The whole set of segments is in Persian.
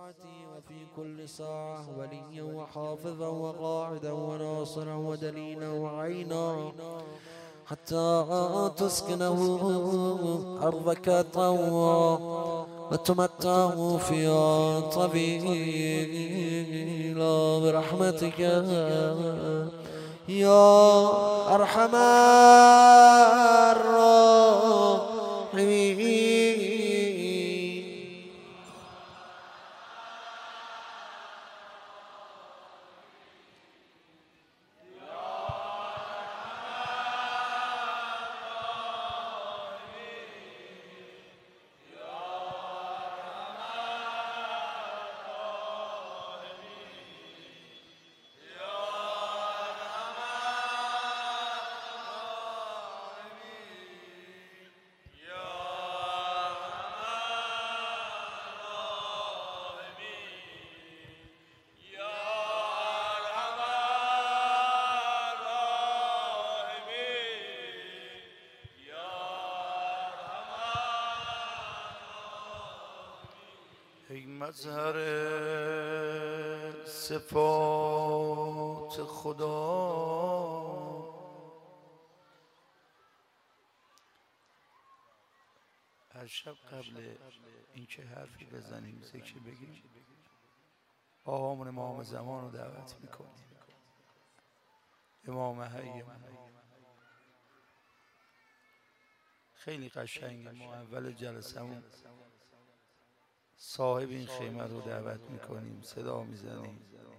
وفي كل ساعة وليا وحافظا وقاعدا وناصرا ودليلا وعينا حتى تسكنه أرضك طوعا وتمتعه فيها طويلا برحمتك يا أرحم الراحمين. ای مظهر صفات خدا، هر شب قبل اینکه حرفی بزنیم ذکر بگیم آقامون امام زمان رو دعوت میکنیم. امام حی خیلی قشنگه. ما اول جلسمون صاحب این خیمه رو دعوت میکنیم، صدا میزنیم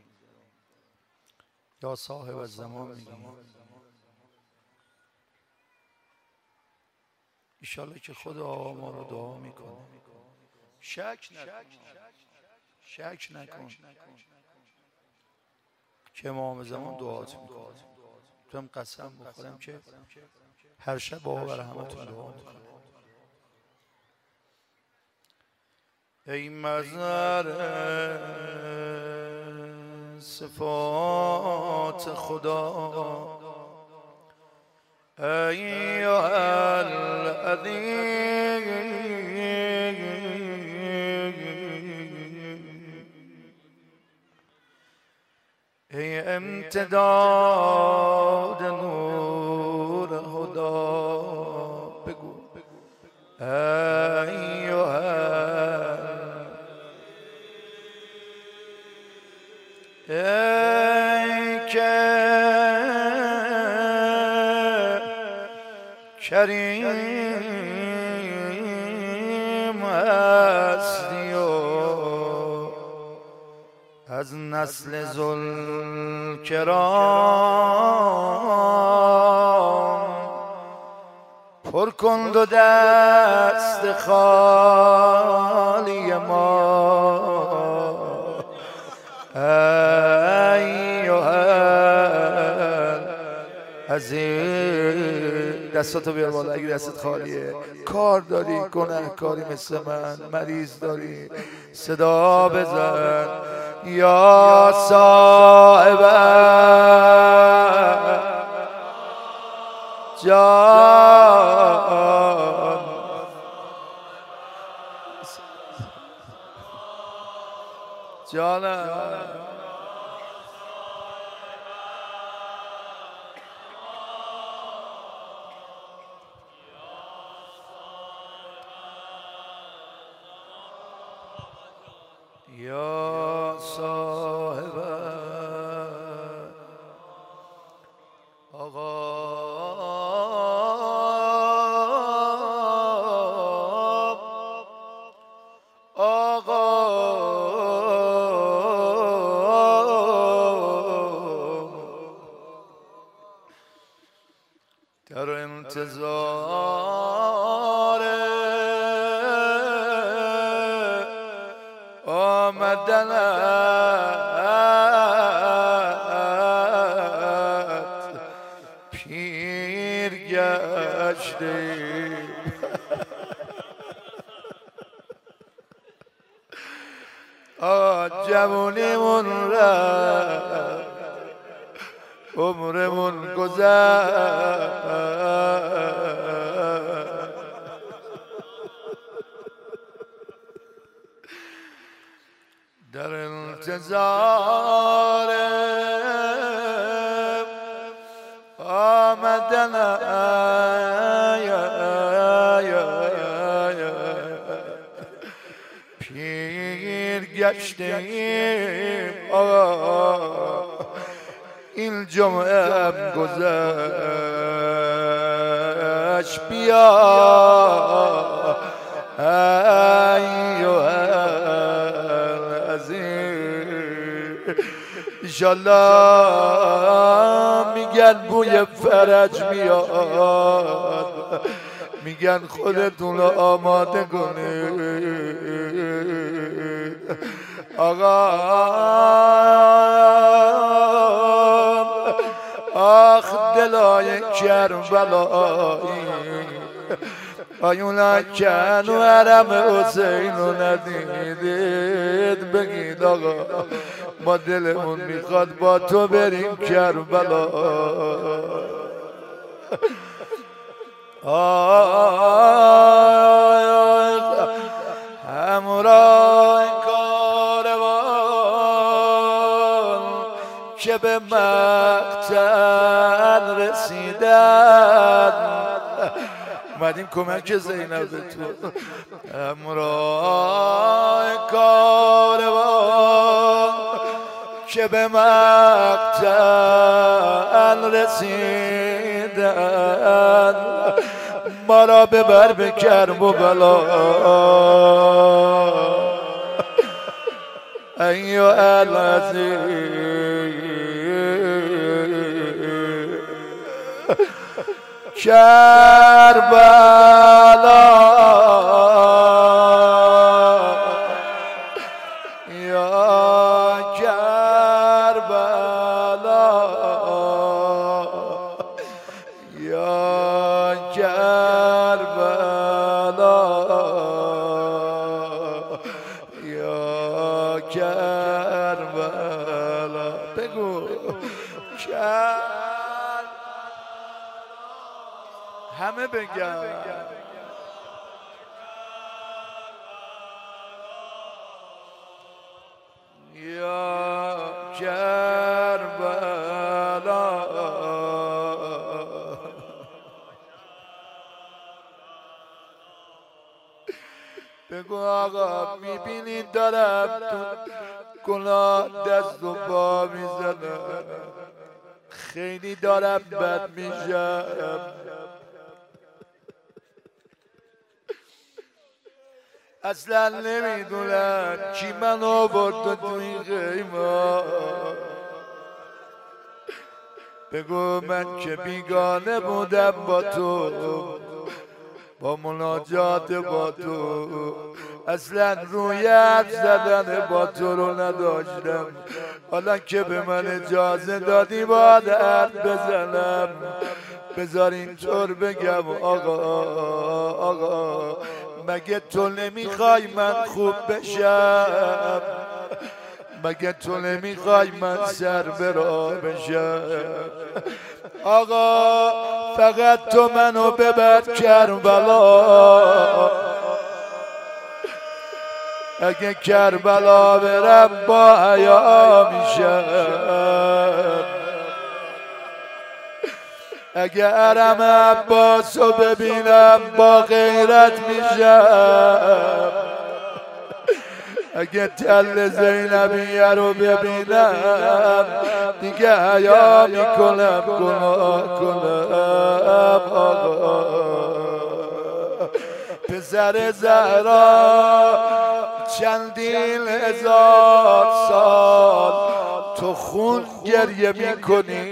یا صاحب الزمان میگیم. ایشالله که خدا ما رو دعا میکنه. شک نکن که امام زمان دعات میکنه. تو هم قسم بخورم که هر شب بابا برای همتون دعا میکنه. ای مظهر صفات خدا، ایها العظیم، ای امتداد نور هدا، بگو ایها ای که کریم هستی و از نسل ذوالکرام پر کن دو دست خالی ما. عزیز دستاتو بیار بالا اگه دستت خالیه. کار داری، گناهکاری مثل من، مریض داری، صدا بزن یا صاحب جان. جانم یا صاحب آقا در انتظار آمدنت پیر گشته. جوونیمون رفت، عمرمون گذشت، در انتظار آمدن پیر گشتیم این جمعه هم گذشت بیا ایوه ایشالله میگن بوی فرج میاد، میگن خودتون رو آماده کنید. آقا آخ دلای کربلایی آیونا کن و حرم حسین رو ندیدید، بگید آقا ما دلمون میخواد با تو بریم کربلا. همراه کاروان که به مقتل رسیدن، اومدیم کمک زینب تو. همراه کاروان که به مقتل رسیدن، ما را ببر به کرب و بلا. ایو العزیز کربلا یا کربلا یا کربلا یا کربلا. بگو همه بگن یا کربلا. بگو آقا میبینید دارم تو گناه دست و پا میزنم، خیلی دارم بد میشم، اصلا نمیدونم کی من آورد تو این خیمه. بگو من که بیگانه بودم با تو، با مناجات با تو، اصلا روی حرف زدن با تو رو نداشتم. حالا که به من اجازه دادی باید حرف بزنم، بذار اینطور بگم آقا مگه تو نمیخوای من خوب بشم؟ مگه تو نمیخوای من سر برا بشم؟ آقا فقط تو منو ببر کربلا، اگه کربلا برم با حیا میشم، اگه حرم عباسو ببینم با غیرت میشم، اگه تل زینبیه رو ببینم دیگه حیا میکنم گناه کنم. آقا پسر زهرا چندین هزار سال تو خون گریه میکنی،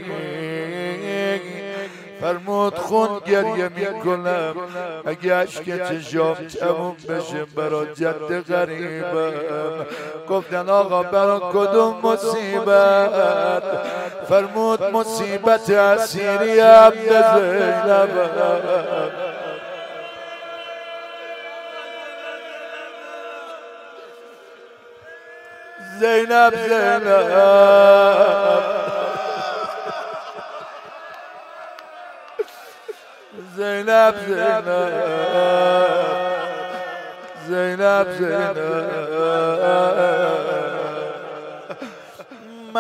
فرمود خون گریه میکنم اگه عشق چشام تموم بشه برا جد غریبم. گفتن آقا برا کدوم مصیبت؟ فرمود مصیبت اسیری عبد زینب. زینب زینب زینب زینب زینب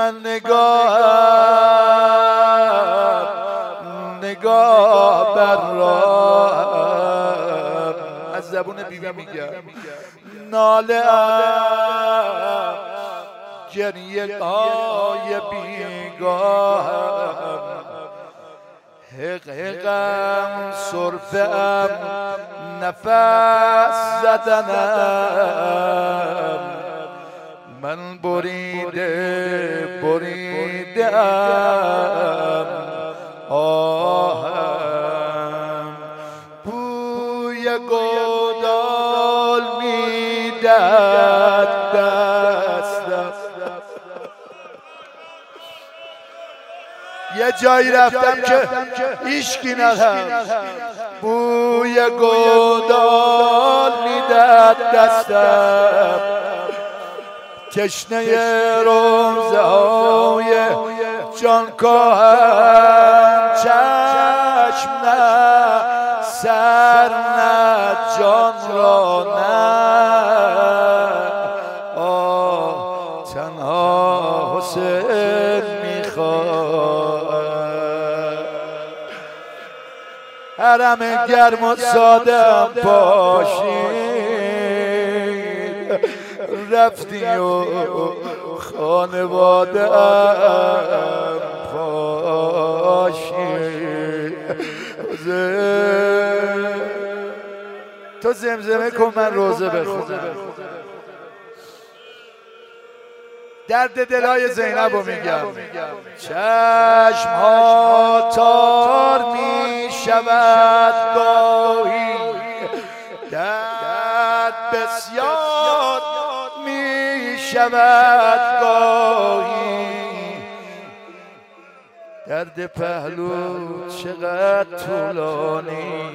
من نگاه بر راهم از زبون بیبی میگم ناله گریه های بیگاهم حق حقم سرفه‌ام نفس زدنم من بریدم آهم بوی گودال میدهد دستم یه جایی رفتم که هیچکی ندهد بوی گودال میدهد دستم تشنه روزه های جانکاهم چشم نه سر نه جان را نه تنها حسین میخواهم حرم گرم و سادم پاشید رفتی و خانواده ام پاشید تو زمزمه کن من روزه بخونم درد دلای زینب رو میگم چشم ها تار می شود گاهی درد بسیار می شود گاهی درد پهلو چقدر طولانی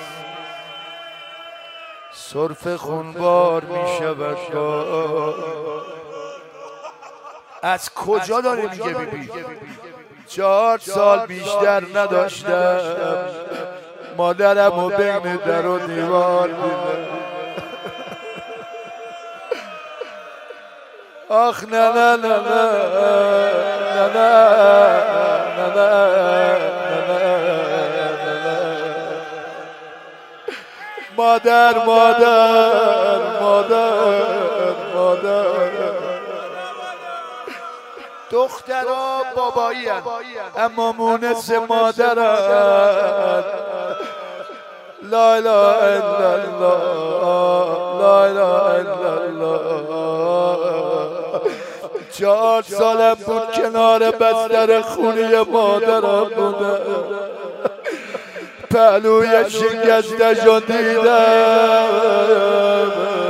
سرفه خونبار می شود گاهی از کجا داره میگه بیبی 4 سال بیشتر نداشتم مادرمو بین در و دیوار دیدم آخ نه نه نه نه نه نه نه مادر مادر مادر مادر دخترها بابایی هست اما مونس مادرن لا اله الا الله لا اله الا الله 4 سالم بود کنار بستر خونی مادرم بودم پهلوی شکستشو دیدم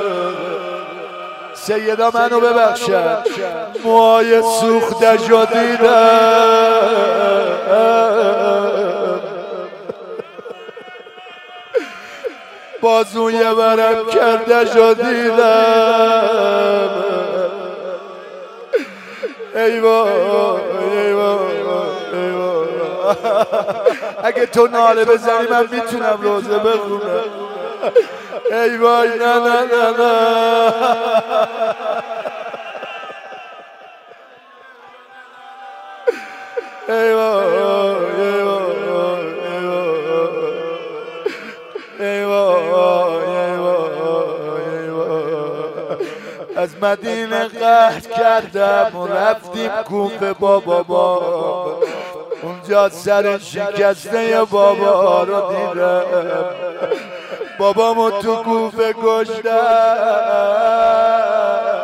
سیدا منو ببخشد موهای سوختشو دیدم بازوی برم کردشو دیدم ای وای ای وای ای وای اگه تو ناله بزنی من میتونم روزه بخونم ای وای نه نه نه نه ای وای ای وای ای وای ای وای از مدینه قحط کردم و رفتیم کوفه بابا اونجا سر شکسته بابا رو دیدم بابامو تو کوفه کشتم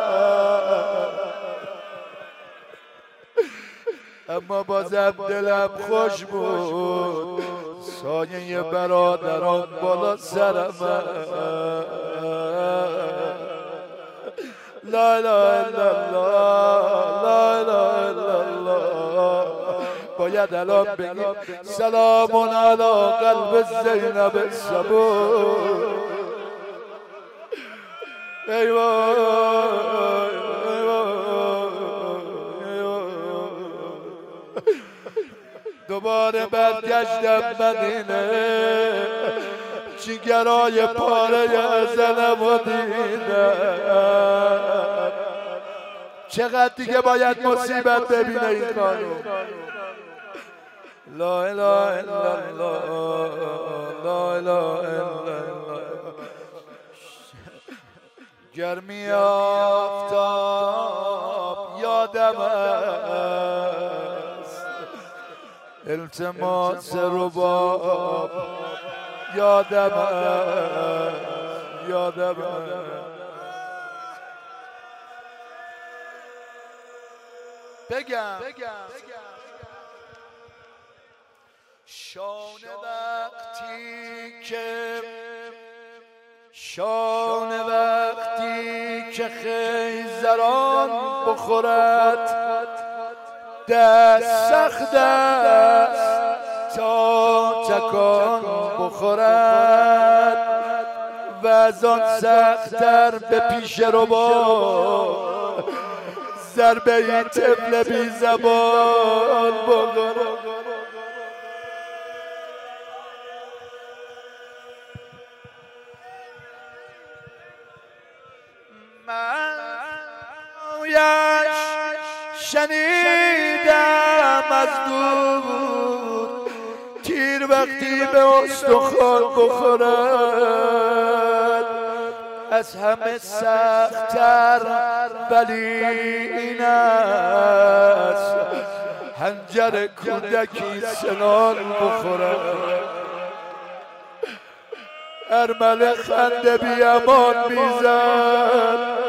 اما بازم دلم خوش بود سایه برادران بالا سرم لا اله الا الله لا اله الا الله باید الان بگیم سلام علی قلب زینب الصبور ای وای ای وای دوباره برگشتم مدینه جگرای پاره زنم و دیدم چقدر دیگه باید مصیبت ببینه این خانوم؟ لا اله الا الله، لا اله الا الله. گرمی آفتاب یادم است، التماس رباب یادم است، یادم است. بگم شانه وقتی که خیزران بخورد، دست سخت است تا تکان بخورد و از آن سخت‌تر به پیش رو با ضربه ای طفل بی زبان بخورد. شنیدم از دور تیر وقتی به استخوان بخورد، از همه سخت‌تر ولی این است حنجر کودکی سنان بخورد. ارمل خنده بی امان میزد،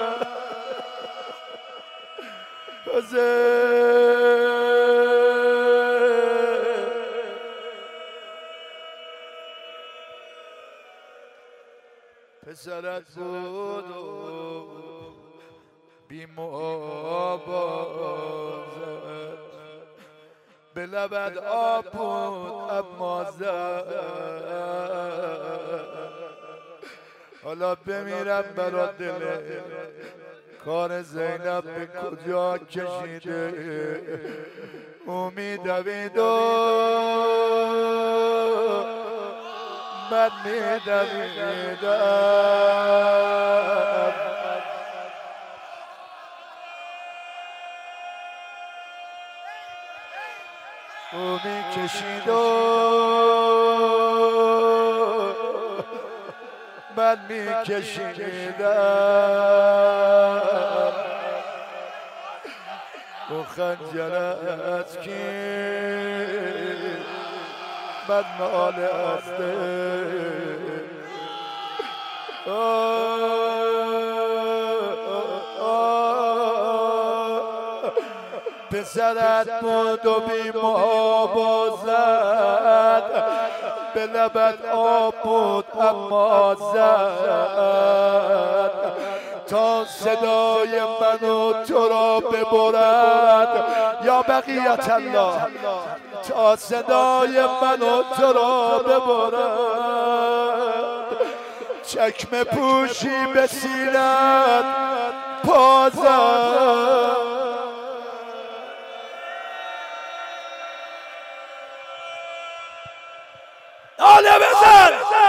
پسرت بود بی موابازت، به لبت آب بود اما زد. حالا بمیرم برا دلت، کار زینب به کجا کشیده؟ امید دویدم، من میدویدم. امید کشیدم، من میکشیدم. و خنجرت کی من مال استه، پسرت بود و بی محابازت، به لبت آب بود اما زد تا صدای من و تو را ببرد. یا بقیت الله، تا صدای من و تو را ببرد. چکمه پوشی به سینت پازد، آله بزن.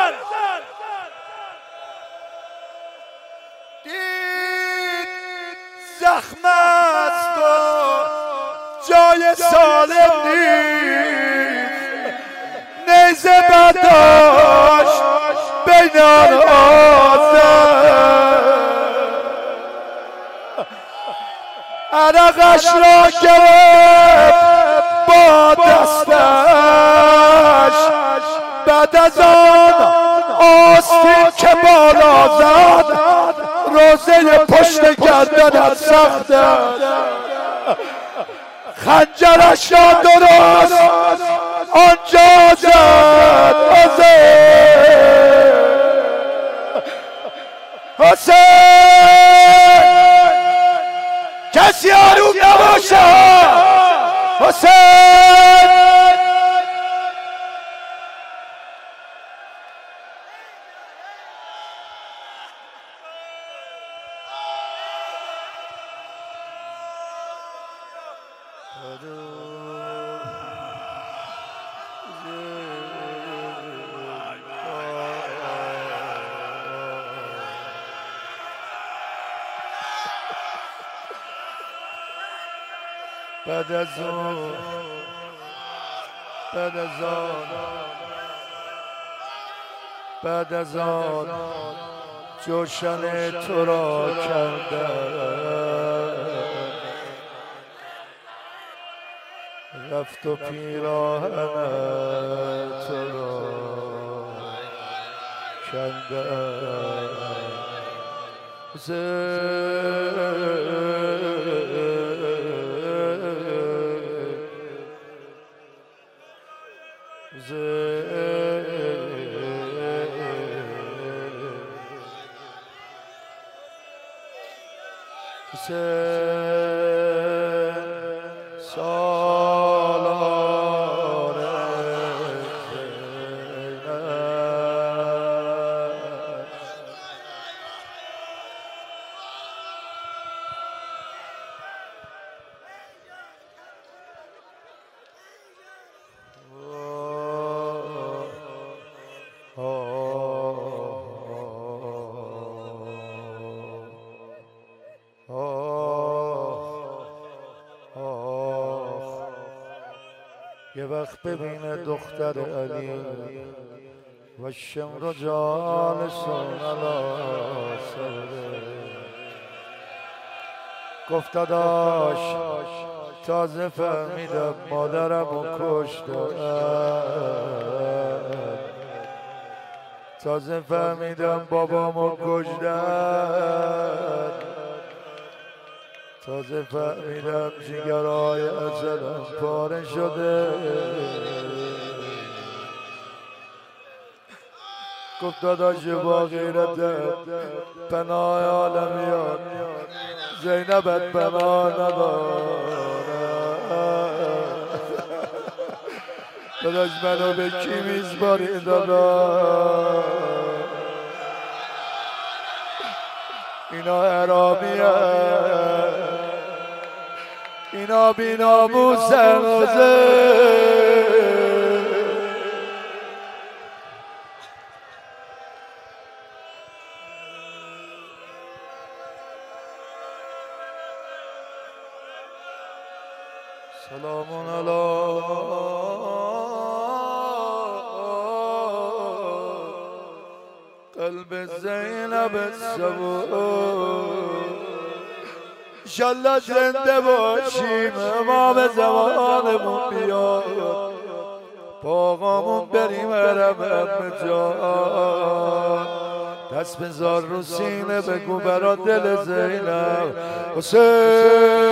دید زخم است و جای سالم نیست، نیزه برداشت بین عرقش را گرفت با دستش، بعد از آن آستین که بالا زد، روزه پشت گردنت سخته. خنجرش را درست آنجا زد. حسین کسی آروم نباشه. حسین بعد از اون بعد از آن جوشن تو را کردم رفت و پیراهن تو را کندم یه وقت ببینه دختر علی و شمر و جالسون علا سره گفت داداش تازه فهمیدم مادرمو کشتم تازه فهمیدم بابامو کشتم تازه فهمیدم جگرهای ازلم پاره شده گفت داداش با غیرتم پناه عالمیان زینبت پناه نداره داداش منو به کی میسپاری داداش اینا حرامیه اینا بی ناموسن سلام علی قلب زینب الصبور انشالله زنده باشیم امام زمانمون بیاد باقامون بریم حرم عمه جان دست بذار رو سینه بگو برا دل زینب حسین